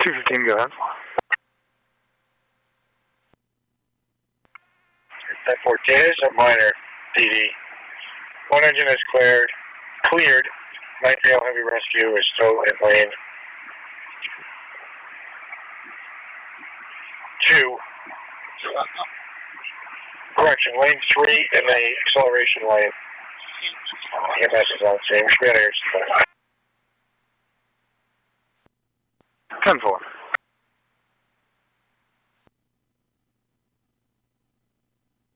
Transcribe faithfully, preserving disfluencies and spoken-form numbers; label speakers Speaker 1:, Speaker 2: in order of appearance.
Speaker 1: two fifteen, go ahead.
Speaker 2: ten fourteen is a minor D D. One engine is cleared. Cleared. nine three zero Heavy Rescue is still in lane two. Correction, lane three in the acceleration lane. E M S is on scene. Should be out of here.
Speaker 1: ten four.